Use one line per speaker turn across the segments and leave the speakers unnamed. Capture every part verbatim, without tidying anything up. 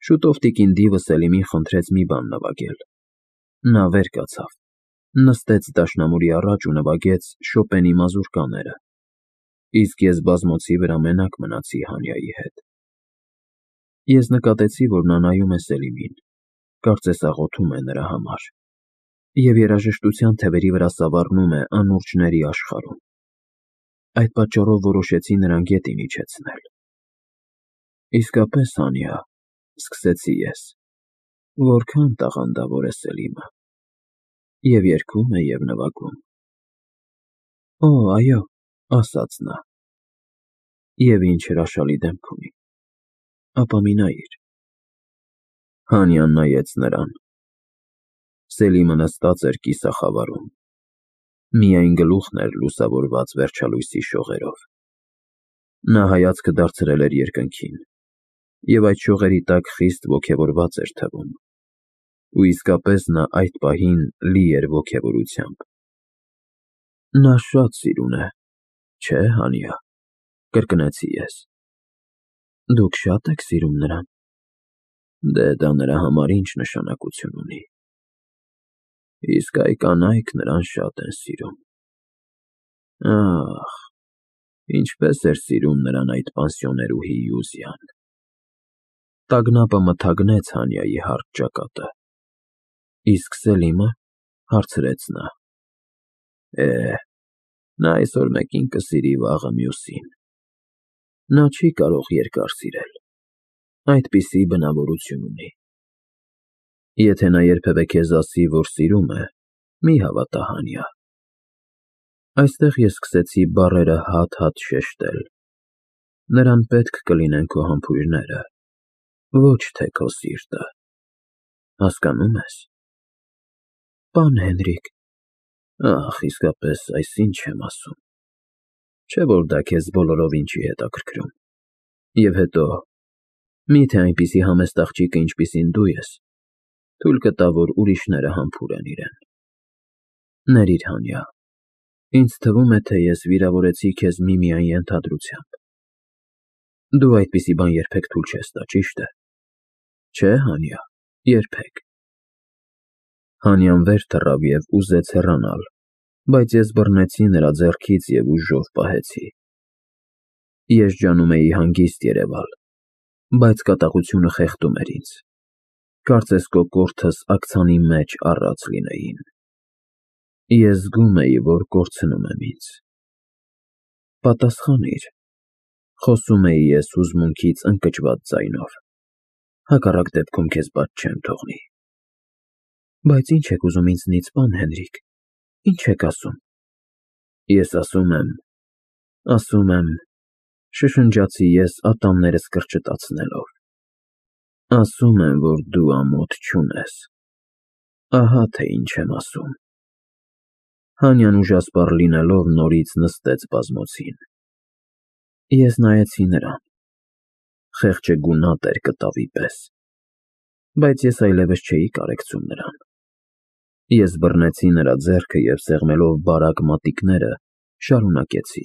Շուտով տիկին դիվը Սելիմին խնդրեց մի բան նվագել։ Նա վեր կացավ, նստեց դաշնամուրի առաջ ու նվագեց Շոպենի մազուրկաները, իսկ ես բազմոցի վրա մենակ մնացի Հանյայի հետ։ Ես նկատեցի, որ նա նայում է Սելիմին, կարծես աղոթում է նրա համար, և երաժշտության թևերի վրա սավառնում է անուրջների աշխարհում։ Այդ պատճառով որոշեցի նրան գետին իջեցնել։ Իսկապես, Հանյա, սկսեցի ես, որքան տաղանդավոր է Սելիմը, և երգում է և նվագում։ Օ, այո, ասաց նա, և ինչ հրաշալի դեմք ունի, ապա մի նայիր։ Հանյան նայեց նրան։ Սելիմը նստած էր կիսախավարում, միայն գլուխն էր լուսավորված վերջալույսի շողերով։ Նա հայացքը դարձրել էր երկնքին, և այդ շողերի տակ խիստ ոգևորված էր թվում, ու իսկապես նա այդ պահին լի էր ոգևորությամբ։ Նա շատ սիրուն է, չէ՞, Հանյա, կրկնեցի ես։ Դուք շա՞տ եք սիրում նրան։ Դե դա նրա համար ինչ նշանակություն ունի։ Իսկ այ կանայք նրան շատ են սիրում։ Ախ, ինչպես էր սիրում նրան այդ պանսիոներուհի Յուզյան։ Տագնապը մթագնեց Հանյայի հարթ ճակատը։ Իսկ Սելիմը, հարցրեց նա։ Է, նա այսօր մեկին կսիրի, վաղը մյուսին։ Նա չի կարող երկար սիրել, այդպիսի բնավորություն ունի։ Եթե նա երբևէ քեզ ասի, որ սիրում է, մի հավատա, Հանյա։ Այստեղ ես սկսեցի բառերը հատ-հատ շեշտել։ Նրան պետք կլինեն քո համբույրները, ոչ թե քո սիրտը։ Հասկանում ես։ Պարոն Հենրիկ։ Ախ, իսկապես, այս ինչ եմ ասում։ Չէ՞ որ դա քեզ բոլորովին չի հետաքրքրում։ Եվ հետո, մի՞թե այնպիսի համեստ աղջիկը, ինչպիսին դու ես, թույլ կտա, որ ուրիշները համբուրեն իրեն։ Ներիր, Հանյա, ինձ թվում է, թե ես վիրավորեցի քեզ միմիայն ենթադրությամբ։ Դու այդպիսի բան երբեք թույլ չես տա, ճի՞շտ է։ Չէ՞, Հանյա, երբեք։ Հանյան վեր թռավ և ուզեց հեռանալ, բայց ես բռնեցի նրա ձեռքից և ուժով պահեցի։ Ես ջանում էի հանգիստ երևալ, բայց կատաղությունը խեղդում էր ինձ, կարծես կոկորդս աքցանի մեջ առած լինեին։ Ես զգում էի, որ կորցնում եմ ինձ։ Պատասխանիր, խոսում էի ես հուզմունքից ընկճված ձայնով, հակառակ դեպքում քեզ պատժ չեմ թողնի։ Բայց ի՞նչ եք ուզում ինձնից, պարոն Հենրիկ, ի՞նչ եք ասում։ Ես ասում եմ, ասում եմ, շշնջացի ես ատամներս կրճտացնելով։ Ասում եմ, որ դու ամոթ չունես։ Ահա թե ինչ եմ ասում։ Հանյան ուժասպառ լինելով նորից նստեց բազմոցին։ Ես նայեցի նրան։ Խեղճը գունատ էր կտավի պես, բայց ես այլևս չէի կարեկցում նրան։ Ես բռնեցի նրա ձեռքը և սեղմելով բարակ մատիկները, շարունակեցի.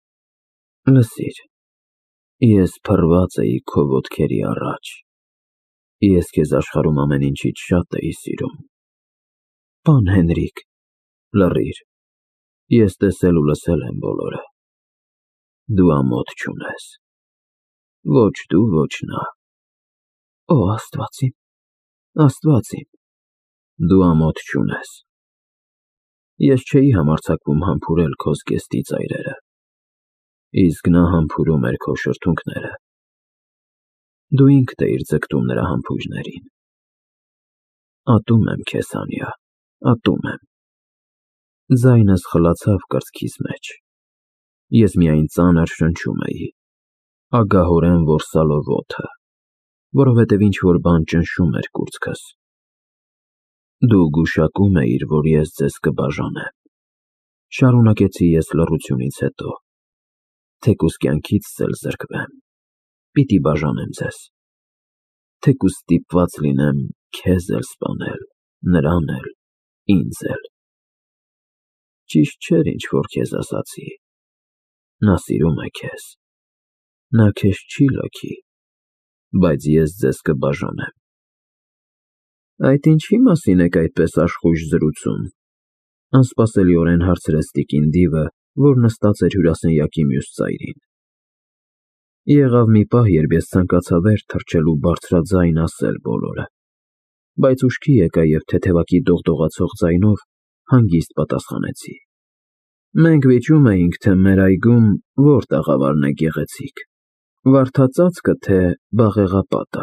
Լսիր, ես փռված էի քո ոտքերի առաջ։ Ես քեզ աշխարհում ամեն ինչից շատ էի սիրում։ Պարոն Հենրիկ, լռիր, ես տեսել ու լսել եմ բոլորը։ Դու ամոթ չունես։ Ոչ դու, ոչ նա։ Օ, Աստված իմ, Աստված իմ։ Դու ամոթ չունես։ Ես չէի համարձակվում համբուրել քո զգեստի ծայրերը, իսկ նա համբուրում էր քո շրթունքները։ Դու ինքդ էիր ձգտում նրա համբույրներին։ Ատում եմ քեզ, Հանյա, ատում եմ։ Ձայնս խլացավ կրծքիս մեջ։ Ես միայն ծանր շնչում էի, ագահորեն որսալով օդը, որովհետև ինչ-որ բան ճնշում էր կուրծքս։ Դու գուշակում էիր, որ ես ձեզ կբաժանեմ։ Շարունակեցի ես լռությունից հետո։ Թեկուզ կյանքիցս էլ զրկվեմ, պիտի բաժանեմ ձեզ։ Թեկուզ ստիպված լինեմ քեզ էլ սպանել, նրան էլ, ինձ էլ։ Ճիշտ չէր, ինչ որ քեզ ասացի։ Նա սիրում է քեզ։ Նա քեզ չի լքի։ բայց ես ձեզ կբաժանեմ։ Այդ ինչի մասին եք այդպես աշխույժ զրուցում, անսպասելիորեն հարցրեց տիկին Դիվը, որ նստած էր հյուրասենյակի մյուս ծայրին։ Եղավ մի պահ, երբ ես ցանկացա վեր թռչել ու բարձրաձայն ասել բոլորը, բայց ուշքի եկա և թեթևակի դողդողացող ձայնով հանգիստ պատասխանեցի. Մենք վիճում էինք, թե մեր այգում որ տաղավարն է գեղեցիկ, վարդածածկը, թե բաղեղապատը։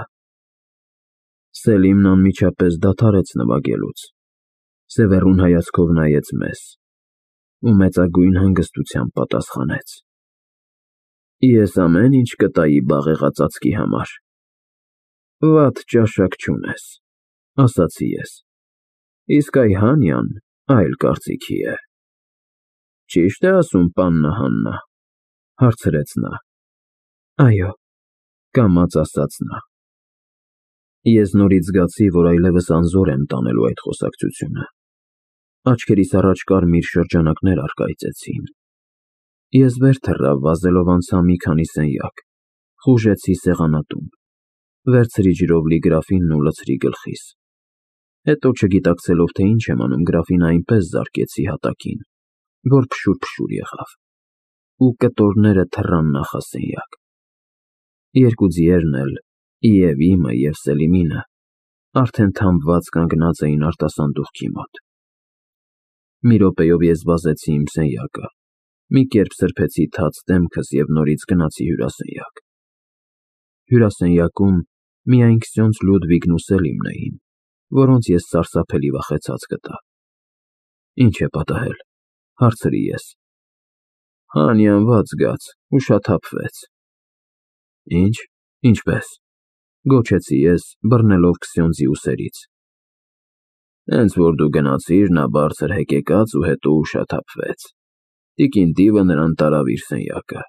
Սելիմն անմիջապես դադարեց նվագելուց, սևեռուն հայացքով նայեց մեզ ու մեծագույն հանգստությամբ պատասխանեց. Ես ամեն ինչ կտայի բաղեղածածկի համար։ Վատ ճաշակ չունես, ասացի ես, իսկ այ Հանյան այլ կարծիքի է։ Ճիշտ է ասում պաննա Հաննա, հարցրեց նա։ Այո, կամաց ասաց նա։ Ես նորից զգացի, որ այլևս անզոր եմ տանելու այդ խոսակցությունը։ Աչքերիս առաջ կարմիր շրջանակներ առկայծեցին։ Ես վեր թռա, վազելով անցա մի քանի սենյակ, խուժեցի սեղանատուն, վերցրի ջրով լի գրաֆինն ու լցրի գլխիս։ Հետո չգիտակցելով, թե ինչ եմ անում, գրաֆինը այնպես զարկեցի հատակին, որ փշուր-փշուր եղավ, ու կտորները թռան նախասենյակ։ Երկու ձիերն էլ, և իմը և Սելիմինը, արդեն թամբված կանգնած էին արտասանդուղքի մոտ։ Մի րոպեով ես վազեցի իմ սենյակը, մի կերպ սրբեցի թաց դեմքս և նորից գնացի հյուրասենյակ։ Հյուրասենյակում միայն քսյոնց Լյուդվիգն ու Սելիմն էին, որոնց ես սարսափելի վախեցած գտա։ Ինչ է պատահել, հարցրի ես։ Հանյան վատ զգաց, ուշաթափվեց։ Ինչ, ինչպես, գոչեցի ես, բռնելով քսյոնձի ուսերից։ Հենց որ դու գնացիր, նա բարձր հեկեկաց ու հետո ուշաթափվեց։ Տիկին Դիվը նրան տարավ իր սենյակը։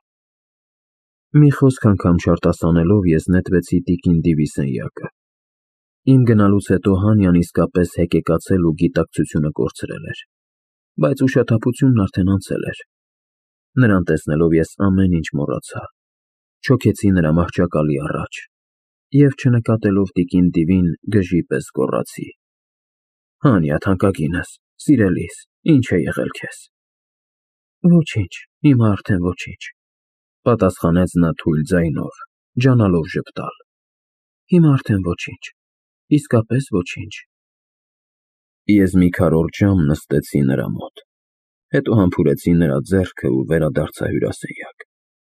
Մի խոսք անգամ չարտասանելով ես նետվեցի տիկին Դիվի սենյակը։ Իմ գնալուց հետո Հանյան իսկապես հեկեկացել ու գիտակցությունը կորցրել էր, բայց ուշաթափությունն արդեն անցել էր։ Նրան տեսնելով ես ամեն ինչ մոռացա, չոքեցի նրա մահճակալի առաջ և չնկատելով տիկին Դիվին գժի պես գոռացի. Հանյա թանկագինս, սիրելիս, ինչ է եղել քեզ։ Ոչինչ, հիմա արդեն ոչինչ, պատասխանեց նա թույլ ձայնով, ջանալով ժպտալ։ Հիմա արդեն ոչինչ, իսկապես ոչինչ։ Ես մի քառորդ ժամ նստեցի նրա մոտ, հետո համբուրեցի նրա ձեռքը ու վերադարձա հյուրասենյակ։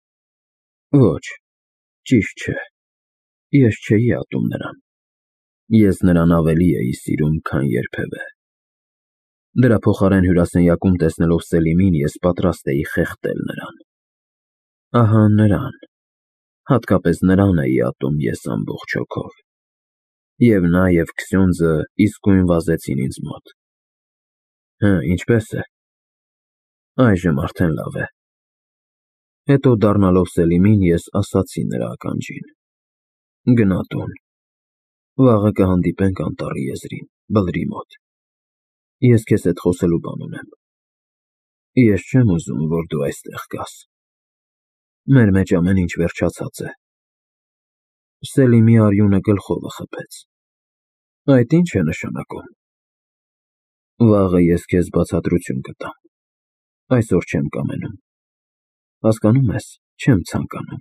Ոչ, ճիշտ չէ, ես չէի ատում նրան։ Ես նրան ավելի էի սիրում, քան երբևէ։ Դրա փոխարեն հյուրասենյակում տեսնելով Սելիմին, ես պատրաստ էի խեղդել նրան։ Ահա նրան, հատկապես նրան էի ատում ես ամբողջ հոգով։ Եվ նա և քսյոնձը իսկույն վազեցին ինձ մոտ։ Հը, ինչպե՞ս է։ Այժմ արդեն լավ է։ Հետո դառնալով Սելիմին, ես ասացի նրա ականջին. Գնա տուն։ Վաղը կհանդիպենք անտառի եզրին, բլրի մոտ։ Ես քեզ հետ խոսելու բան ունեմ։ Ես չեմ ուզում, որ դու այստեղ գաս։ Մեր մեջ ամեն ինչ վերջացած է։ Սելիմի արյունը գլխովը խփեց։ Այդ ի՞նչ է նշանակում։ Վաղը ես քեզ բացատրություն կտամ։ Այսօր չեմ կամենում։ Հասկանում ես, չեմ ցանկանում։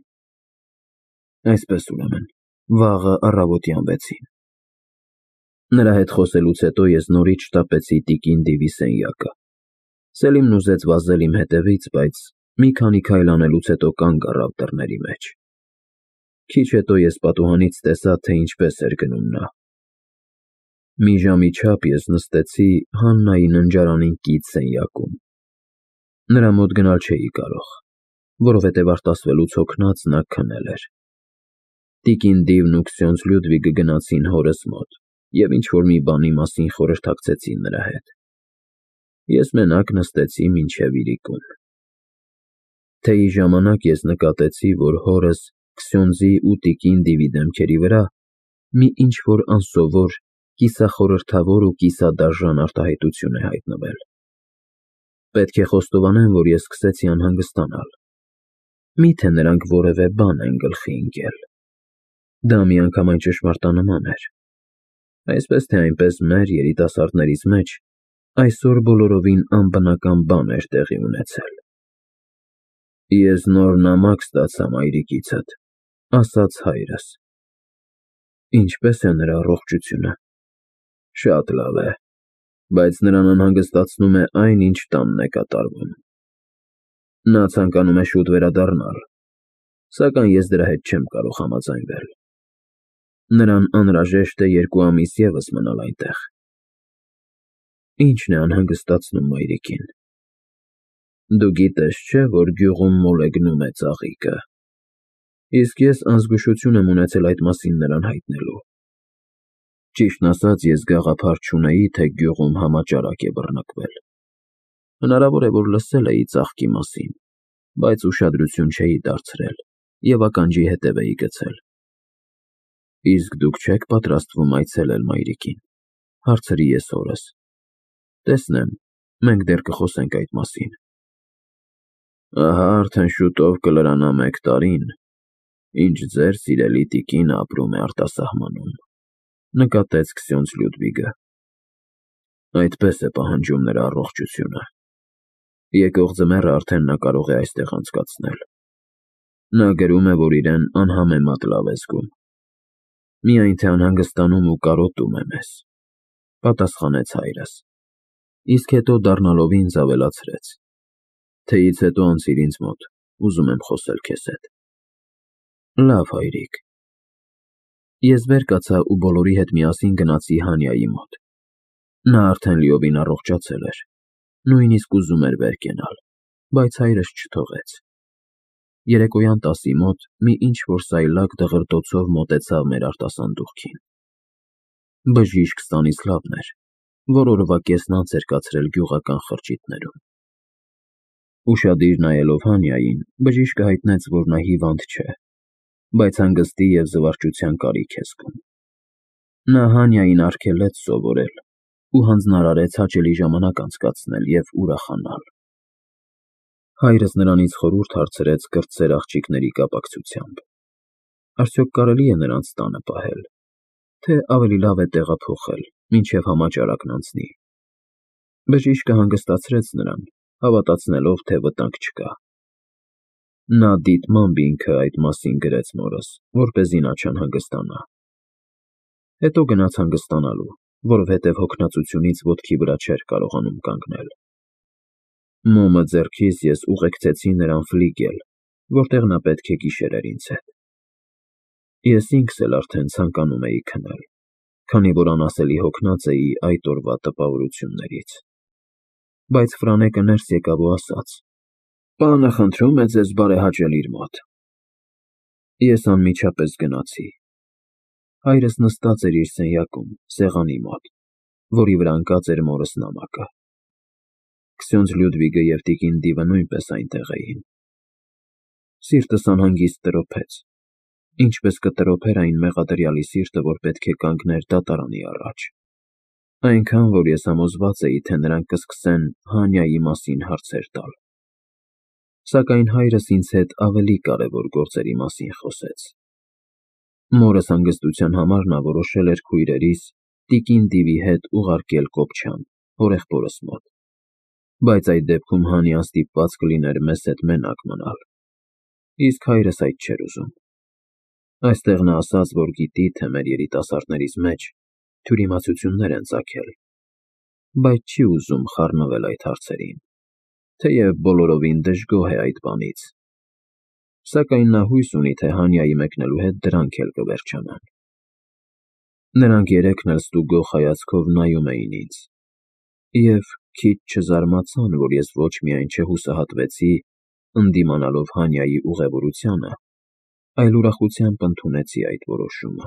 Այսպես ուրեմն, վաղը առավոտյան վեցին։ Նրա հետ խոսելուց հետո ես նորից շտապեցի տիկին Դիվի սենյակը։ Սելիմն ուզեց վազել իմ հետևից, բայց մի քանի քայլ անելուց հետո կանգ առավ դռների մեջ։ Քիչ հետո ես պատուհանից տեսա, թե ինչպես էր գնում նա։ Մի ժամի չափ ես նստեցի Հաննայի ննջարանին կից սենյակում։ Նրա մոտ գնալ չէի կարող, որովհետև արտասվելուց հոգնած նա քնել էր։ Տիկին Դիվն ու քսյոնձ Լյուդվիգը գնացին հորս մոտ և ինչ-որ մի բանի մասին խորհրդակցեցին նրա հետ։ Ես մենակ նստեցի մինչև իրիկուն։ Թեյի ժամանակ ես նկատեցի, որ հորս, քսյոնձի ու տիկին Դիվի դեմքերի վրա մի ինչ-որ անսովոր, կիսախորհրդավոր ու կիսադաժան արտահայտություն է հայտնվել։ Պետք է խոստովանեմ, որ ես սկսեցի անհանգստանալ։ Մի՞թե նրանք որևէ բան են գլխի ընկել։ Դա միանգամայն ճշմարտանման էր։ Այսպես թե այնպես մեր երիտասարդներից մեջ այսօր բոլորովին անբնական բան էր տեղի ունեցել։ Ես նոր նամակ ստացա մայրիկիցդ, ասաց հայրս։ Ինչպես է նրա առողջությունը։ Շատ լավ է, բայց նրան անհանգստացնում է այն, ինչ տանն է կատարվում։ Նա ցանկանում է շուտ վերադառնալ, սակայն ես դրա հետ չեմ կարող համաձայնվել։ Նրան անհրաժեշտ է երկու ամիս ևս մնալ այնտեղ։ Ինչն է անհանգստացնում մայրիկին։ Դու գիտես չէ, որ գյուղում մոլ է գնում է ծաղիկը, իսկ ես անզգուշություն եմ ունեցել այդ մասին նրան հայտնելու։ Ճիշտն ասած, ես գաղափար չունեի, թե գյուղում համաճարակ է բռնկվել։ Հնարավոր է, որ լսել էի ծաղկի մասին, բայց ուշադրություն չէի դարձրել և ականջի հետև էի գցել։ Իսկ դուք չեք պատրաստվում այցելել մայրիկին, հարցրի ես հորս։ Տեսնեմ, մենք դեռ կխոսենք այդ մասին։ Ահա արդեն շուտով կլրանա մեկ տարին, ինչ ձեր սիրելի տիկինը ապրում է արտասահմանում, նկատեց Քսյոնց Լյուդվիգը։ Այդպես է պահանջում նրա առողջությունը։ Եկող ձմեռը արդեն նա կարող է այստեղ անցկացնել։ Նա գրում է, որ իրեն անհամեմատ լավ է զգում։ Միայն թե անհանգստանում ու կարոտում է մեզ, պատասխանեց հայրս, իսկ հետո դառնալով ինձ ավելացրեց. Թեից հետո անցիր ինձ մոտ, ուզում եմ խոսել քեզ հետ։ Լավ, հայրիկ։ Ես վեր կացա ու բոլորի հետ միասին գնացի Հանյայի մոտ։ Նա արդեն լիովին առողջացել էր, նույնիսկ ուզում էր վեր կենալ, բայց հայրս չթողեց։ Երեկոյան տասի մոտ մի ինչ-որ սայլակ դղրդոցով մոտեցավ մեր արտասանդուղքին։ Բժիշկ Ստանիսլավն էր, որ օրվա կեսն անց էր կացրել գյուղական խրճիթներում։ Ուշադիր նայելով Հանյային, բժիշկը հայտնեց, որ նա հիվանդ չէ, բայց հանգստի և զվարճության կարիք է զգում։ Նա Հանյային արգելեց սովորել ու հանձնարարեց հաճելի ժամանակ անցկացնել և ուրախանալ։ Հայրս նրանից խորհուրդ հարցրեց կրտսեր աղջիկների կապակցությամբ։ Արդյոք կարելի է նրանց տանը պահել, թե ավելի լավ է տեղափոխել, մինչև համաճարակն անցնի։ Բժիշկը հանգստացրեց նրան, հավատացնելով, թե վտանգ չկա։ Նա դիտմամբ ինքը այդ մասին գրեց մորս, որպեսզի նա չանհանգստանա։ Հետո գնաց հանգստանալու, որովհետև հոգնածությունից ոտքի վրա չէր կարողանում կանգնել։ Մոմը ձեռքիս ես ուղեկցեցի նրան ֆլիգել, որտեղ նա պետք է գիշերեր ինձ հետ։ Ես ինքս էլ արդեն ցանկանում էի քնել, քանի որ անասելի հոգնած էի այդ օրվա տպավորություններից։ Բայց Ֆրանեկը ներս եկավ ու ասաց. «Պանը խնդրում է ձեզ բարեհաճել իր մոտ»։ Ես անմիջապես գնացի։ Հայրս նստած էր իր սենյակում, սեղանի մոտ, որի վրա ընկած էր մորս նամակը։ Քսյոնց Լյուդվիգը և տիկին Դիվը նույնպես այնտեղ էին։ Սիրտս անհանգիստ տրոփեց, ինչպես կտրոփեր այն մեղադրյալի սիրտը, որ պետք է կանգներ դատարանի առաջ։ Այնքան, որ ես համոզված էի, թե նրանք կսկսեն Հանյայի մասին հարցեր տալ։ Սակայն հայրս ինձ հետ ավելի կարևոր գործերի մասին խոսեց։ Մորս հանգստության համար նա որոշել էր քույրերիս տիկին Դիվի հետ ուղարկել Կոպչյան, հորեղբորս մոտ, բայց այդ դեպքում Հանյան ստիպված կլիներ մեզ հետ մենակ մնալ, իսկ հայրս այդ չէր ուզում։ Այստեղ նա ասաց, որ գիտի, թե մեր երիտասարդներից մեջ թյուրիմացություններ են ծագել, բայց չի ուզում խառնվել այդ հարցերին, թեև բոլորովին դժգոհ է այդ բանից։ Սակայն նա հույս ունի, թե Հանյայի մեկնելու հետ դրանք էլ կվերջանան։ Նրանք երեքն էլ ստուգող հայացքով նայում էին ինձ, և քիչ չզարմացան, որ ես ոչ միայն չհուսահատվեցի, ընդդիմանալով Հանյայի ուղևորությանը, այլ ուրախությամբ ընդունեցի այդ որոշումը։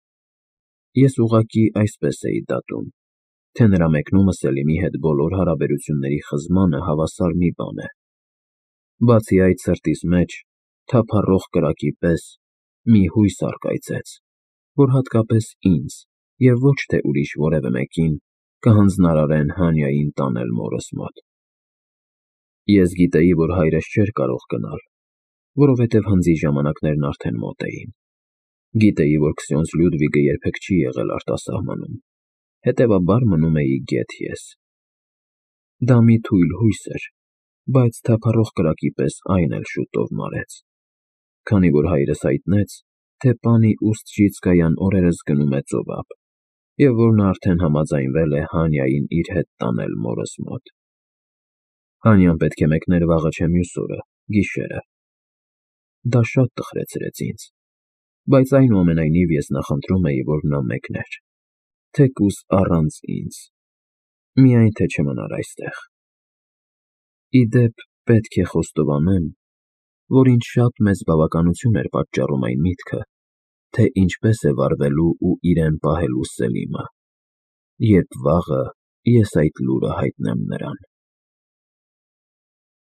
Ես ուղղակի այսպես էի դատում, թե նրա մեկնումը Սելիմի հետ բոլոր հարաբերությունների խզմանը հավասար մի բան է։ Բացի այդ, սրտիս մեջ թափառող կրակի պես մի հույս առկայծեց, որ հատկապես ինձ և ոչ թե ուրիշ որևէ մեկին կհանձնարարեն Հանյային տանել մորս մոտ։ Ես գիտեի, որ հայրս չէր կարող գնալ, որովհետև հնձի ժամանակներն արդեն մոտ էին։ Գիտեի, որ Քսյոնս Լյուդվիգը երբեք չի եղել արտասահմանում, հետևաբար մնում էի գեթ ես։ Դա մի թույլ հույս էր, բայց թափառող կրակի պես այն էլ շուտով մարեց, քանի որ հայրս հայտնեց, թե պանի Ուստրիցկայան օրերս գնում է ծովափ, և որ նա արդեն համաձայնվել է Հանյային իր հետ տանել մորս մոտ։ Հանյան պետք է մեկներ վաղը չէ մյուս օրը, գիշերը։ Դա շատ տխրեցրեց ինձ, բայց այնուամենայնիվ ես նախընտրում էի, որ նա մեկներ, թեկուզ առանց ինձ, միայն թե չմնար այստեղ։ Ի դեպ, պետք է խոստովանեմ, որ ինձ շատ մեծ բավականություն էր պատճառում այն միտքը, թե ինչպես է վարվելու ու իրեն պահելու Սելիմը, երբ վաղը ես այդ լուրը հայտնեմ նրան։